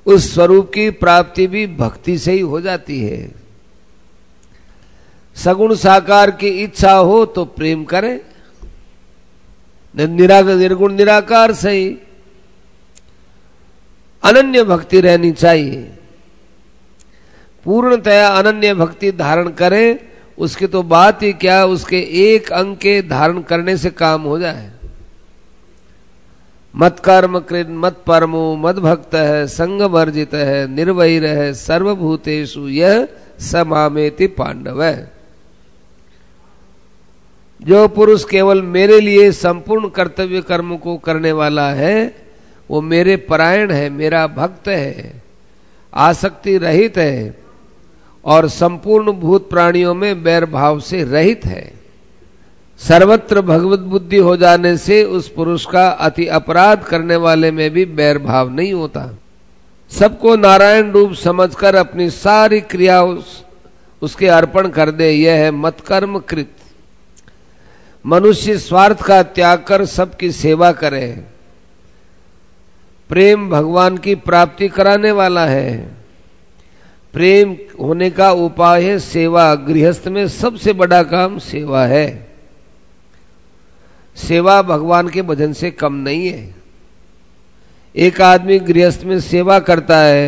उस स्वरूप की प्राप्ति भी भक्ति से ही हो जाती है। सगुण साकार की इच्छा हो तो प्रेम करे, निर्गुण निराकार से ही अनन्य भक्ति रहनी चाहिए। पूर्णतया अनन्य भक्ति धारण करे, उसकी तो बात ही क्या, उसके एक अंग के धारण करने से काम हो जाए। मत कर्म कृत मत परमो मद भक्त है, संग वर्जित है, निर्वैर है, सर्वभूतेषु यह समामेति पांडव है। जो पुरुष केवल मेरे लिए संपूर्ण कर्तव्य कर्म को करने वाला है, वो मेरे परायण है, मेरा भक्त है, आसक्ति रहित है और संपूर्ण भूत प्राणियों में बैर भाव से रहित है। सर्वत्र भगवत बुद्धि हो जाने से उस पुरुष का अति अपराध करने वाले में भी बैर भाव नहीं होता। सबको नारायण रूप समझकर अपनी सारी क्रिया उसके अर्पण कर दे, यह है मत्कर्म कृत। मनुष्य स्वार्थ का त्याग कर सबकी सेवा करे। प्रेम भगवान की प्राप्ति कराने वाला है। प्रेम होने का उपाय है सेवा। गृहस्थ में सबसे बड़ा काम सेवा है। सेवा भगवान के भजन से कम नहीं है। एक आदमी गृहस्थ में सेवा करता है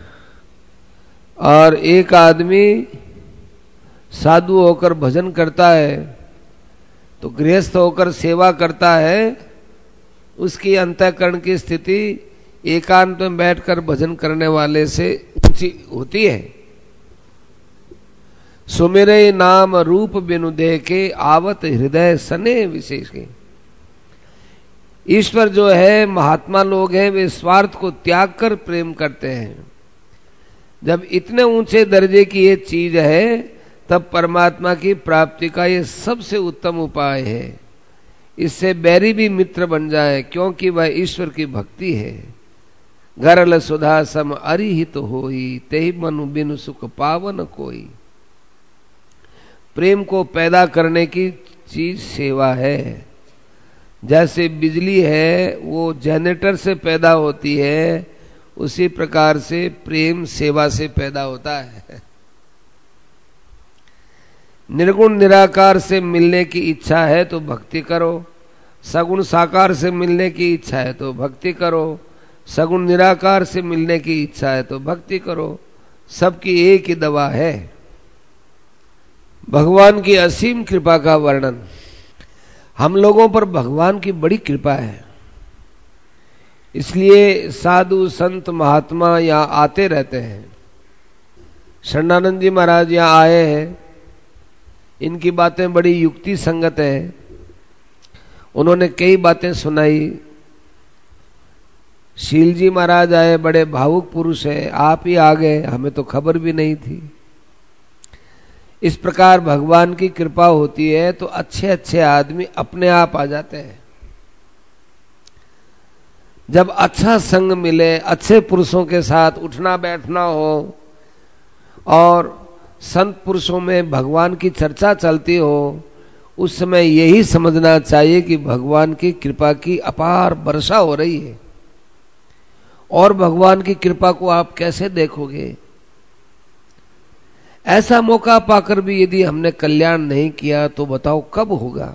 और एक आदमी साधु होकर भजन करता है, तो गृहस्थ होकर सेवा करता है, उसकी अंतःकरण की स्थिति एकांत में बैठकर भजन करने वाले से ऊंची होती है। सुमिरे नाम रूप बिनु देखे, आवत हृदय सने विशेष के। ईश्वर जो है, महात्मा लोग हैं, वे स्वार्थ को त्याग कर प्रेम करते हैं। जब इतने ऊंचे दर्जे की ये चीज है, तब परमात्मा की प्राप्ति का ये सबसे उत्तम उपाय है। इससे बैरी भी मित्र बन जाए, क्योंकि वह ईश्वर की भक्ति है। गरल सुधा सम अरिहित होई, तेहि मनु बिनु सुख पावन कोई। प्रेम को पैदा करने की चीज सेवा है। जैसे बिजली है वो जनरेटर से पैदा होती है, उसी प्रकार से प्रेम सेवा से पैदा होता है। निर्गुण निराकार से मिलने की इच्छा है तो भक्ति करो, सगुण साकार से मिलने की इच्छा है तो भक्ति करो, सगुण निराकार से मिलने की इच्छा है तो भक्ति करो। सबकी एक ही दवा है। भगवान की असीम कृपा का वर्णन। हम लोगों पर भगवान की बड़ी कृपा है, इसलिए साधु संत महात्मा यहाँ आते रहते हैं। शरणानंद जी महाराज यहाँ आए हैं, इनकी बातें बड़ी युक्ति संगत है। उन्होंने कई बातें सुनाई। शील जी महाराज आए, बड़े भावुक पुरुष हैं, आप ही आ गए, हमें तो खबर भी नहीं थी। इस प्रकार भगवान की कृपा होती है तो अच्छे अच्छे आदमी अपने आप आ जाते हैं। जब अच्छा संग मिले, अच्छे पुरुषों के साथ उठना बैठना हो और संत पुरुषों में भगवान की चर्चा चलती हो, उस समय यही समझना चाहिए कि भगवान की कृपा की अपार वर्षा हो रही है। और भगवान की कृपा को आप कैसे देखोगे? ऐसा मौका पाकर भी यदि हमने कल्याण नहीं किया तो बताओ कब होगा?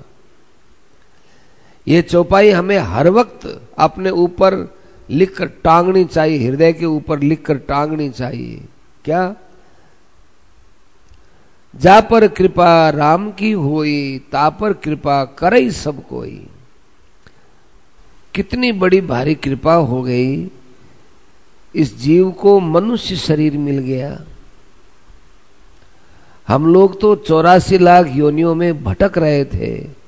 ये चौपाई हमें हर वक्त अपने ऊपर लिखकर टांगनी चाहिए, हृदय के ऊपर लिखकर टांगनी चाहिए। क्या? जा पर कृपा राम की होई, ता पर कृपा करई सब कोई। कितनी बड़ी भारी कृपा हो गई, इस जीव को मनुष्य शरीर मिल गया। हम लोग तो 84 लाख योनियों में भटक रहे थे।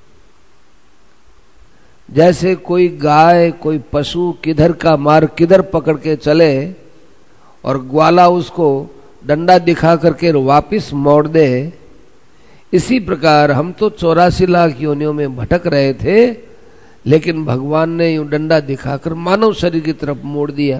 जैसे कोई गाय, कोई पशु किधर का मार्ग किधर पकड़ के चले और ग्वाला उसको डंडा दिखा करके वापिस मोड़ दे, इसी प्रकार हम तो 84 लाख योनियों में भटक रहे थे, लेकिन भगवान ने यूं डंडा दिखाकर मानव शरीर की तरफ मोड़ दिया।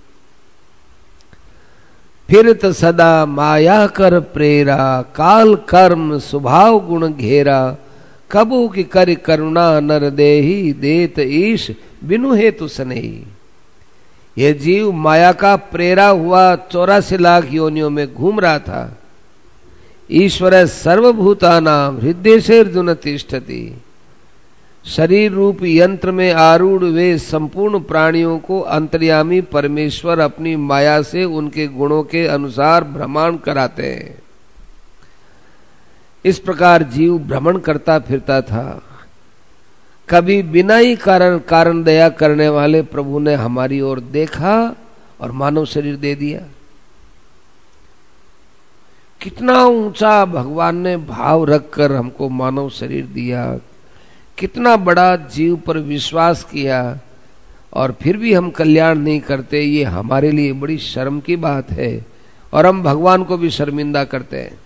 फिरत सदा माया कर प्रेरा, काल कर्म स्वभाव गुण घेरा, कबू की कर करुणा नर देही, देत ईश बिनु हेतु सनेही। यह जीव माया का प्रेरा हुआ 84 लाख योनियों में घूम रहा था। ईश्वर सर्वभूतानां हृदयेर्जुन तिष्ठति। शरीर रूप यंत्र में आरूढ़ वे संपूर्ण प्राणियों को अंतर्यामी परमेश्वर अपनी माया से उनके गुणों के अनुसार भ्रमण कराते हैं। इस प्रकार जीव भ्रमण करता फिरता था। कभी बिना ही कारण दया करने वाले प्रभु ने हमारी ओर देखा और मानव शरीर दे दिया। कितना ऊंचा भगवान ने भाव रखकर हमको मानव शरीर दिया, कितना बड़ा जीव पर विश्वास किया, और फिर भी हम कल्याण नहीं करते। ये हमारे लिए बड़ी शर्म की बात है और हम भगवान को भी शर्मिंदा करते हैं।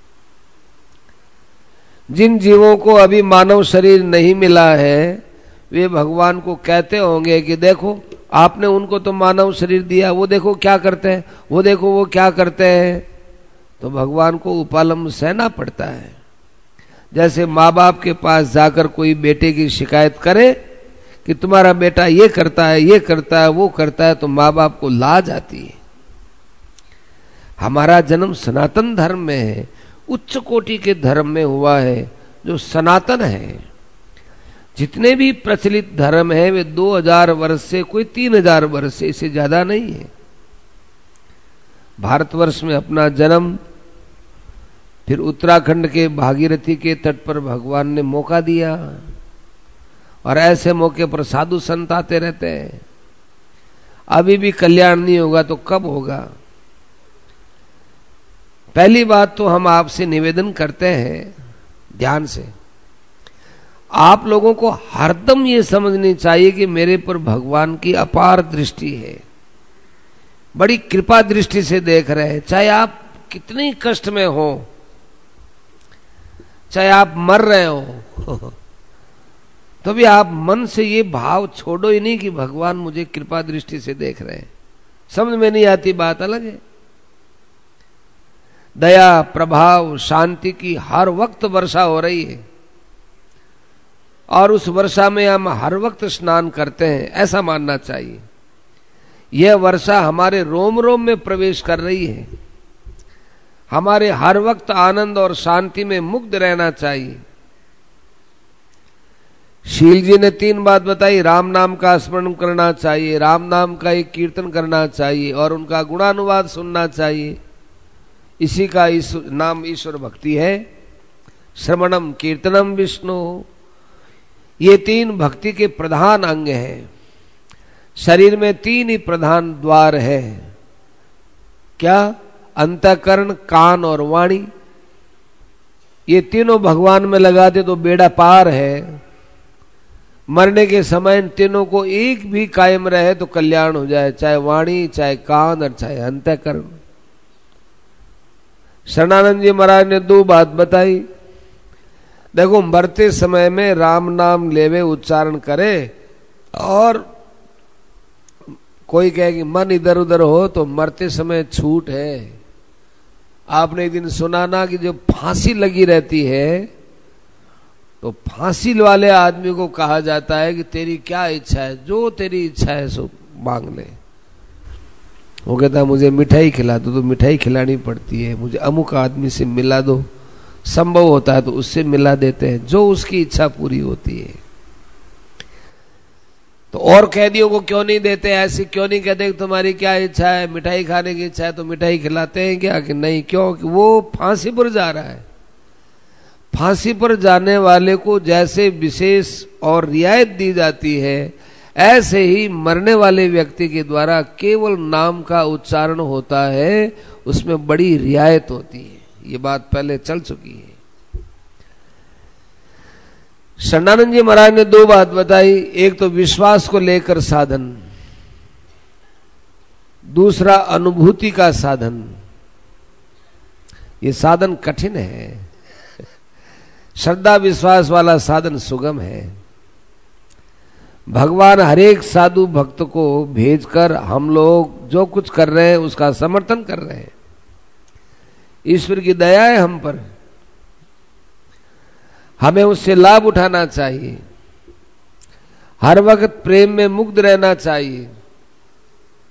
जिन जीवों को अभी मानव शरीर नहीं मिला है वे भगवान को कहते होंगे कि देखो आपने उनको तो मानव शरीर दिया, वो देखो क्या करते हैं, वो देखो वो क्या करते हैं। तो भगवान को उपालंब सहना पड़ता है। जैसे माँ बाप के पास जाकर कोई बेटे की शिकायत करे कि तुम्हारा बेटा ये करता है, ये करता है, वो करता है, तो माँ बाप को लाज आती है। हमारा जन्म सनातन धर्म में है, उच्च कोटि के धर्म में हुआ है जो सनातन है। जितने भी प्रचलित धर्म है वे 2000 वर्ष से, कोई 3000 वर्ष से, इससे ज्यादा नहीं है। भारतवर्ष में अपना जन्म, फिर उत्तराखंड के भागीरथी के तट पर भगवान ने मौका दिया, और ऐसे मौके पर साधु संत आते रहते हैं। अभी भी कल्याण नहीं होगा तो कब होगा? पहली बात तो हम आपसे निवेदन करते हैं ध्यान से, आप लोगों को हरदम ये समझनी चाहिए कि मेरे पर भगवान की अपार दृष्टि है, बड़ी कृपा दृष्टि से देख रहे हैं। चाहे आप कितने कष्ट में हो, चाहे आप मर रहे हो तो भी आप मन से ये भाव छोड़ो ही नहीं कि भगवान मुझे कृपा दृष्टि से देख रहे हैं। समझ में नहीं आती बात अलग है। दया, प्रभाव, शांति की हर वक्त वर्षा हो रही है, और उस वर्षा में हम हर वक्त स्नान करते हैं, ऐसा मानना चाहिए। यह वर्षा हमारे रोम रोम में प्रवेश कर रही है। हमारे हर वक्त आनंद और शांति में मुग्ध रहना चाहिए। शील जी ने 3 बात बताई। राम नाम का स्मरण करना चाहिए, राम नाम का एक कीर्तन करना चाहिए, और उनका गुणानुवाद सुनना चाहिए। इसी का नाम ईश्वर भक्ति है। श्रवणम कीर्तनम विष्णु, ये 3 भक्ति के प्रधान अंग हैं। शरीर में 3 ही प्रधान द्वार है। क्या? अंतःकरण, कान और वाणी। ये तीनों भगवान में लगा दे तो बेड़ा पार है। मरने के समय इन तीनों को एक भी कायम रहे तो कल्याण हो जाए, चाहे वाणी, चाहे कान और चाहे अंतःकरण। शरणानंद जी महाराज ने 2 बात बताई। देखो, मरते समय में राम नाम लेवे, उच्चारण करे, और कोई कहे कि मन इधर उधर हो तो मरते समय छूट है। आपने एक दिन सुना ना कि जो फांसी लगी रहती है तो फांसी वाले आदमी को कहा जाता है कि तेरी क्या इच्छा है, जो तेरी इच्छा है सो मांग ले। वो कहता है मुझे मिठाई खिला दो, तो मिठाई खिलानी पड़ती है। मुझे अमुक आदमी से मिला दो, संभव होता है तो उससे मिला देते हैं, जो उसकी इच्छा पूरी होती है। तो और कैदियों को क्यों नहीं देते? ऐसे क्यों नहीं कहते कि तुम्हारी क्या इच्छा है, मिठाई खाने की इच्छा है तो मिठाई खिलाते हैं क्या? कि नहीं, क्यों? कि वो फांसी पर जा रहा है। फांसी पर जाने वाले को जैसे विशेष और रियायत दी जाती है, ऐसे ही मरने वाले व्यक्ति के द्वारा केवल नाम का उच्चारण होता है, उसमें बड़ी रियायत होती है। ये बात पहले चल चुकी है। शरणानंद जी महाराज ने 2 बात बताई। एक तो विश्वास को लेकर साधन, दूसरा अनुभूति का साधन। ये साधन कठिन है, श्रद्धा विश्वास वाला साधन सुगम है। भगवान हरेक साधु भक्त को भेजकर हम लोग जो कुछ कर रहे हैं उसका समर्थन कर रहे हैं। ईश्वर की दया है हम पर, हमें उससे लाभ उठाना चाहिए। हर वक्त प्रेम में मुग्ध रहना चाहिए।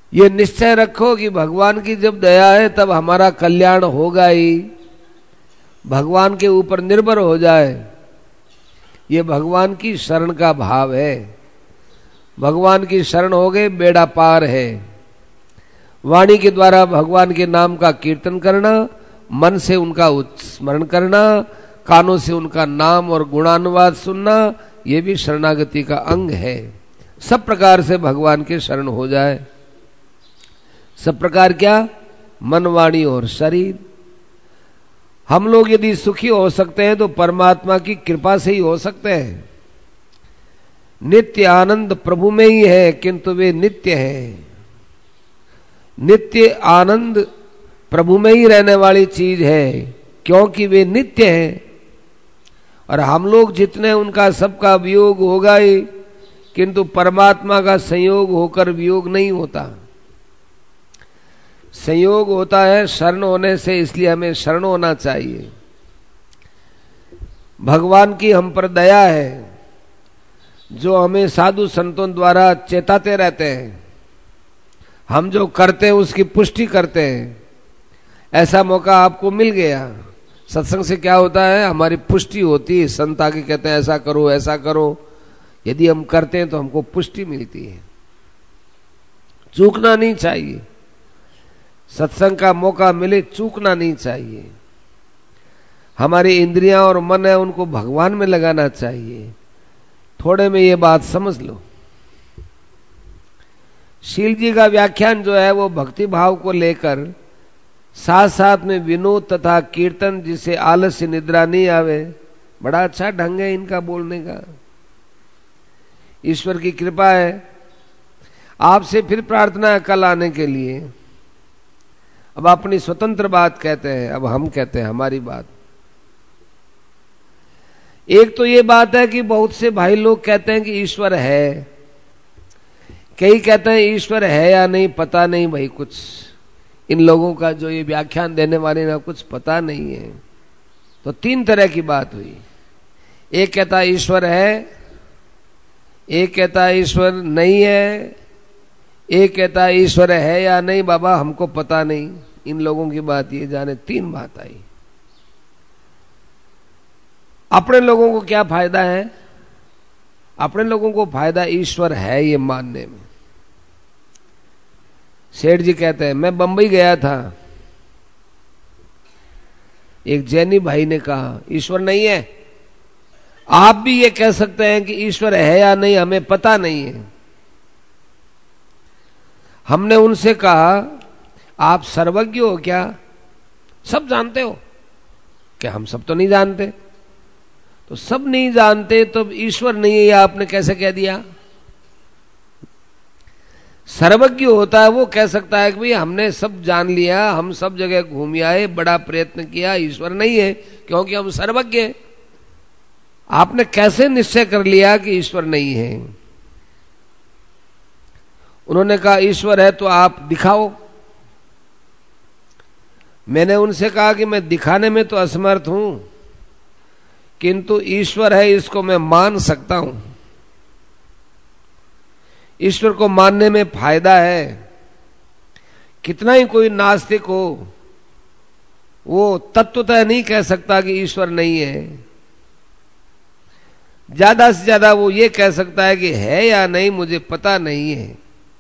ये निश्चय रखो कि भगवान की जब दया है तब हमारा कल्याण होगा ही। भगवान के ऊपर निर्भर हो जाए, ये भगवान की शरण का भाव है। भगवान की शरण हो गए, बेड़ा पार है। वाणी के द्वारा भगवान के नाम का कीर्तन करना, मन से उनका स्मरण करना, कानों से उनका नाम और गुणानुवाद सुनना, ये भी शरणागति का अंग है। सब प्रकार से भगवान के शरण हो जाए। सब प्रकार क्या? मन, वाणी और शरीर। हम लोग यदि सुखी हो सकते हैं तो परमात्मा की कृपा से ही हो सकते हैं। नित्य आनंद प्रभु में ही है, किंतु वे नित्य हैं। नित्य आनंद प्रभु में ही रहने वाली चीज है, क्योंकि वे नित्य हैं। और हम लोग जितने, उनका सबका वियोग होगा ही, किंतु परमात्मा का संयोग होकर वियोग नहीं होता। संयोग होता है शरण होने से, इसलिए हमें शरण होना चाहिए। भगवान की हम पर दया है, जो हमें साधु संतों द्वारा चेताते रहते हैं। हम जो करते हैं उसकी पुष्टि करते हैं। ऐसा मौका आपको मिल गया। सत्संग से क्या होता है? हमारी पुष्टि होती है। संत आके कहते हैं ऐसा करो, ऐसा करो। यदि हम करते हैं तो हमको पुष्टि मिलती है। चूकना नहीं चाहिए। सत्संग का मौका मिले, चूकना नहीं चाहिए। हमारी इंद्रियां और मन है, उनको भगवान में लगाना चाहिए। थोड़े में ये बात समझ लो। शील जी का व्याख्यान जो है वो भक्ति भाव को लेकर, साथ साथ में विनोद तथा कीर्तन, जिसे आलस्य निद्रा नहीं आवे। बड़ा अच्छा ढंग है इनका बोलने का। ईश्वर की कृपा है। आपसे फिर प्रार्थना है कल आने के लिए। अब अपनी स्वतंत्र बात कहते हैं, अब हम कहते हैं हमारी बात। एक तो ये बात है कि बहुत से भाई लोग कहते हैं कि ईश्वर है। कई कहते हैं ईश्वर है या नहीं पता नहीं भाई। कुछ इन लोगों का जो ये व्याख्यान देने वाले ना, कुछ पता नहीं है। तो तीन तरह की बात हुई। एक कहता है ईश्वर है, एक कहता है ईश्वर नहीं है, एक कहता है ईश्वर है या नहीं बाबा हमको पता नहीं। इन लोगों की बात ये जाने, तीन बात आई। अपने लोगों को क्या फायदा है? अपने लोगों को फायदा ईश्वर है ये मानने में। सेठ जी कहते हैं मैं बंबई गया था, एक जैनी भाई ने कहा ईश्वर नहीं है। आप भी ये कह सकते हैं कि ईश्वर है या नहीं हमें पता नहीं है। हमने उनसे कहा आप सर्वज्ञ हो क्या? सब जानते हो क्या? हम सब तो नहीं जानते। तो सब नहीं जानते तो ईश्वर नहीं है, या आपने कैसे कह दिया? सर्वज्ञ होता है वो कह सकता है कि भाई हमने सब जान लिया, हम सब जगह घूम आए, बड़ा प्रयत्न किया, ईश्वर नहीं है क्योंकि हम सर्वज्ञ हैं। आपने कैसे निश्चय कर लिया कि ईश्वर नहीं है? उन्होंने कहा ईश्वर है तो आप दिखाओ। मैंने उनसे कहा कि मैं दिखाने में तो असमर्थ हूं, किंतु ईश्वर है इसको मैं मान सकता हूं। ईश्वर को मानने में फायदा है। कितना ही कोई नास्तिक हो, वो तत्वतः नहीं कह सकता कि ईश्वर नहीं है। ज्यादा से ज्यादा वो ये कह सकता है कि है या नहीं मुझे पता नहीं है।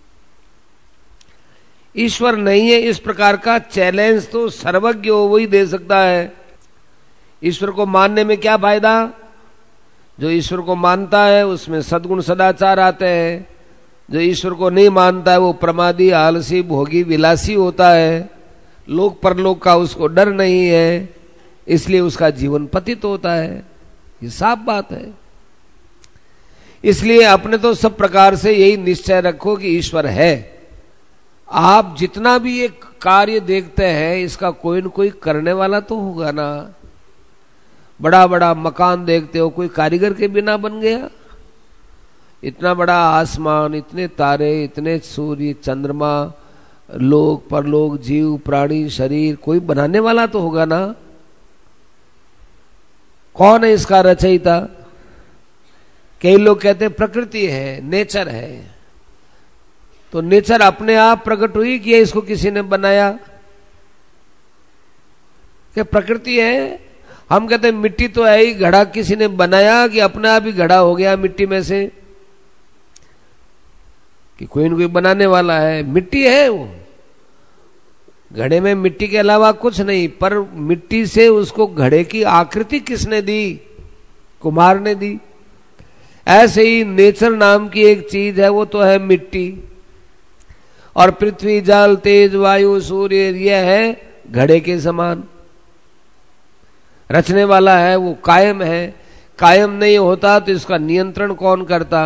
ईश्वर नहीं है इस प्रकार का चैलेंज तो सर्वज्ञ हो वही दे सकता है। ईश्वर को मानने में क्या फायदा? जो ईश्वर को मानता है उसमें सद्गुण सदाचार आते हैं। जो ईश्वर को नहीं मानता है वो प्रमादी, आलसी, भोगी, विलासी होता है। लोक परलोक का उसको डर नहीं है, इसलिए उसका जीवन पतित होता है। ये साफ बात है। इसलिए अपने तो सब प्रकार से यही निश्चय रखो कि ईश्वर है। आप जितना भी ये कार्य देखते हैं इसका कोई न कोई करने वाला तो होगा ना। बड़ा बड़ा मकान देखते हो, कोई कारीगर के बिना बन गया? इतना बड़ा आसमान, इतने तारे, इतने सूर्य, चंद्रमा, लोक परलोक, जीव, प्राणी, शरीर, कोई बनाने वाला तो होगा ना। कौन है इसका रचयिता? कई लोग कहते हैं प्रकृति है, नेचर है। तो नेचर अपने आप प्रकट हुई कि इसको किसी ने बनाया? क्या प्रकृति है? हम कहते हैं मिट्टी तो है ही, घड़ा किसी ने बनाया कि अपने आप ही घड़ा हो गया मिट्टी में से? कि कोई न कोई बनाने वाला है, मिट्टी है वो। घड़े में मिट्टी के अलावा कुछ नहीं, पर मिट्टी से उसको घड़े की आकृति किसने दी? कुम्हार ने दी। ऐसे ही नेचर नाम की एक चीज है, वो तो है मिट्टी, और पृथ्वी जल तेज वायु सूर्य यह है घड़े के समान। रचने वाला है वो कायम है, कायम नहीं होता तो इसका नियंत्रण कौन करता?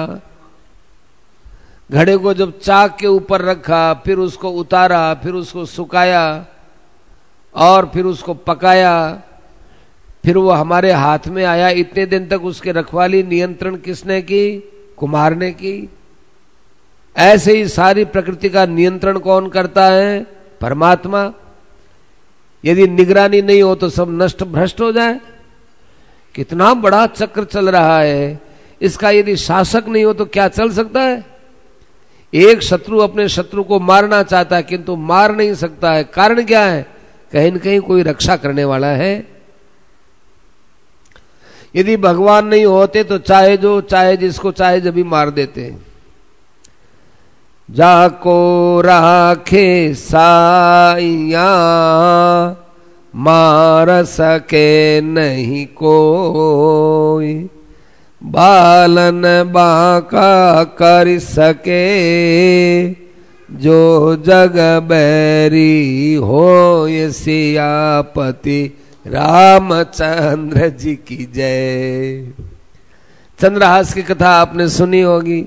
घड़े को जब चाक के ऊपर रखा, फिर उसको उतारा, फिर उसको सुखाया और फिर उसको पकाया, फिर वो हमारे हाथ में आया, इतने दिन तक उसके रखवाली नियंत्रण किसने की? कुम्हार ने की। ऐसे ही सारी प्रकृति का नियंत्रण कौन करता है? परमात्मा। यदि निगरानी नहीं हो तो सब नष्ट भ्रष्ट हो जाए। कितना बड़ा चक्र चल रहा है, इसका यदि शासक नहीं हो तो क्या चल सकता है? एक शत्रु अपने शत्रु को मारना चाहता है किंतु मार नहीं सकता है। कारण क्या है? कहीं न कहीं कोई रक्षा करने वाला है। यदि भगवान नहीं होते तो चाहे जो चाहे जिसको चाहे जब भी मार देते। जाको राखे साइया मार सके नहीं कोई, बालन बाका कर सके जो जग बैरी हो। ये सियापति रामचंद्र जी की जय। चंद्रहास की कथा आपने सुनी होगी।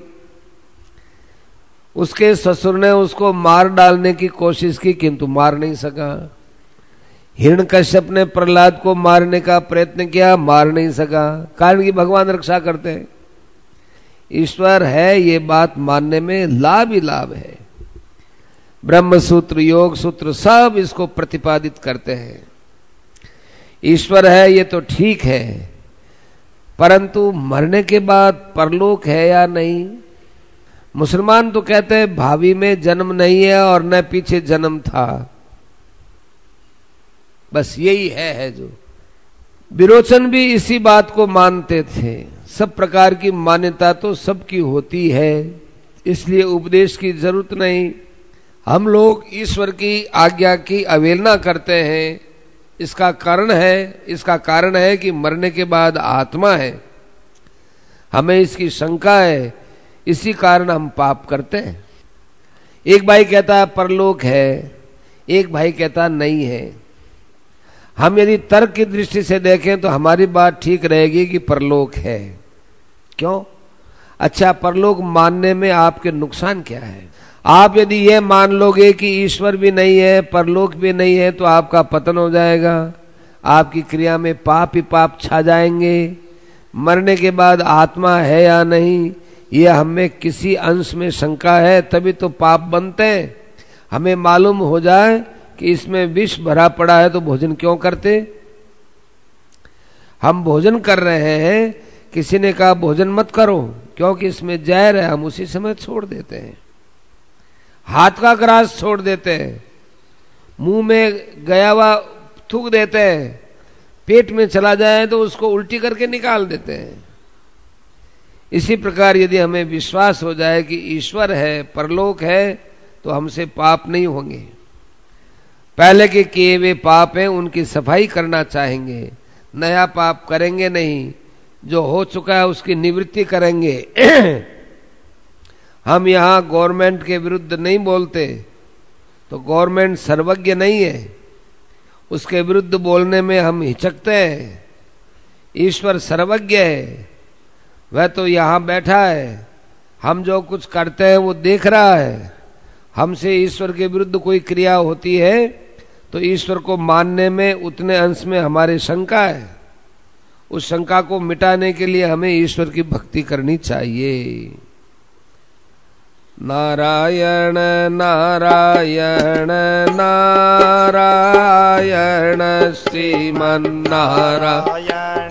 उसके ससुर ने उसको मार डालने की कोशिश की किंतु मार नहीं सका। हिरण्यकश्यप ने प्रहलाद को मारने का प्रयत्न किया, मार नहीं सका। कारण कि भगवान रक्षा करते हैं। ईश्वर है, ये बात मानने में लाभ ही लाभ है। ब्रह्म सूत्र, योग सूत्र सब इसको प्रतिपादित करते हैं। ईश्वर है ये तो ठीक है, परंतु मरने के बाद परलोक है या नहीं? मुसलमान तो कहते हैं भावी में जन्म नहीं है और न पीछे जन्म था, बस यही है जो। विरोचन भी इसी बात को मानते थे। सब प्रकार की मान्यता तो सबकी होती है, इसलिए उपदेश की जरूरत नहीं। हम लोग ईश्वर की आज्ञा की अवहेलना करते हैं। इसका कारण है कि मरने के बाद आत्मा है, हमें इसकी शंका है, इसी कारण हम पाप करते हैं। एक भाई कहता है परलोक है, एक भाई कहता नहीं है। हम यदि तर्क की दृष्टि से देखें तो हमारी बात ठीक रहेगी कि परलोक है। क्यों? अच्छा, परलोक मानने में आपके नुकसान क्या है? आप यदि यह मान लोगे कि ईश्वर भी नहीं है, परलोक भी नहीं है, तो आपका पतन हो जाएगा। आपकी क्रिया में पाप ही पाप छा जाएंगे। मरने के बाद आत्मा है या नहीं, यह हमें किसी अंश में शंका है, तभी तो पाप बनते हैं। हमें मालूम हो जाए कि इसमें विष भरा पड़ा है तो भोजन क्यों करते? हम भोजन कर रहे हैं, किसी ने कहा भोजन मत करो क्योंकि इसमें जहर है, हम उसी समय छोड़ देते हैं। हाथ का ग्रास छोड़ देते हैं, मुंह में गया हुआ थूक देते हैं, पेट में चला जाए तो उसको उल्टी करके निकाल देते हैं। इसी प्रकार यदि हमें विश्वास हो जाए कि ईश्वर है, परलोक है, तो हमसे पाप नहीं होंगे। पहले के किए हुए पाप हैं उनकी सफाई करना चाहेंगे, नया पाप करेंगे नहीं। जो हो चुका है उसकी निवृत्ति करेंगे। हम यहाँ गवर्नमेंट के विरुद्ध नहीं बोलते, तो गवर्नमेंट सर्वज्ञ नहीं है, उसके विरुद्ध बोलने में हम हिचकते हैं। ईश्वर सर्वज्ञ है, वह तो यहाँ बैठा है, हम जो कुछ करते हैं वो देख रहा है। हमसे ईश्वर के विरुद्ध कोई क्रिया होती है तो ईश्वर को मानने में उतने अंश में हमारे शंका है। उस शंका को मिटाने के लिए हमें ईश्वर की भक्ति करनी चाहिए। नारायण नारायण नारायण श्रीमन नारायण